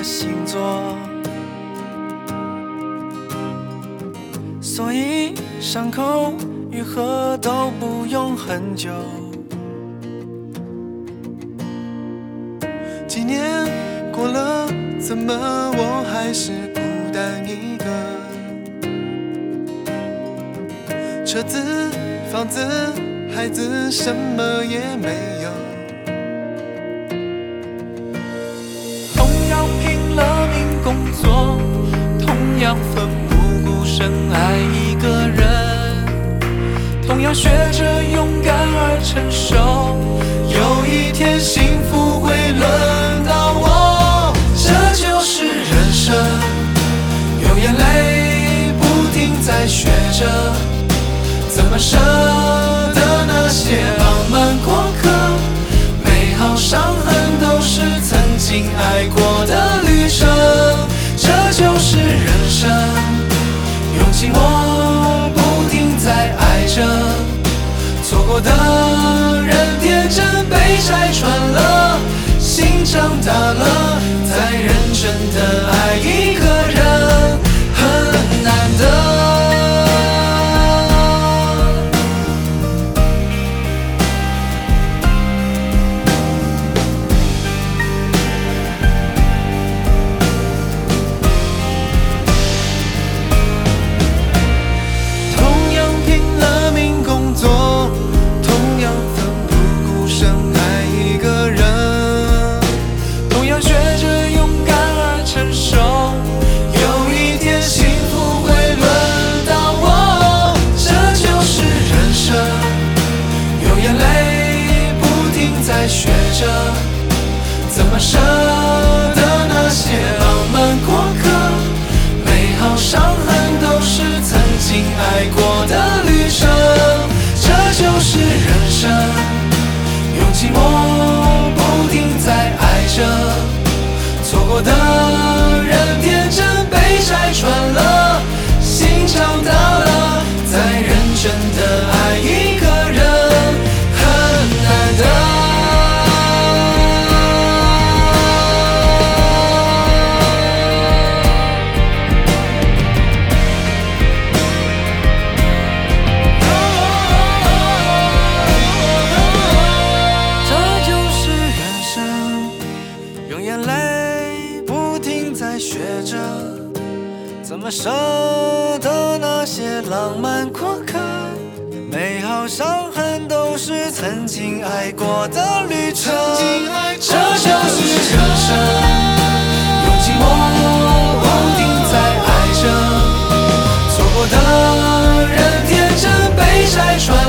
星座，所以伤口愈合都不用很久。几年过了，怎么我还是孤单一个？车子、房子、孩子，什么也没有。同样拼了命工作，同样奋不顾身爱一个人，同样学着勇敢而成熟。有一天幸福会轮到我，这就是人生。有眼泪不停在学着，怎么舍得那些浪漫过客？美好伤痕都是曾经爱过的旅程，这就是人生。用尽我不停在爱着，错过的人天真被拆穿了，心长大了，再认真的爱一个人很难得。学着怎么舍得那些浪漫过客，美好伤痕都是曾经爱过的旅程，这就是人生。用尽我不停在爱着，错过的人天真被拆穿了，心长大了，再认真的爱一个人很难得。学着怎么舍得那些浪漫过客，美好伤痕都是曾经爱过的旅程，这就是人生。用尽我不停在爱着，错过的人天真被拆穿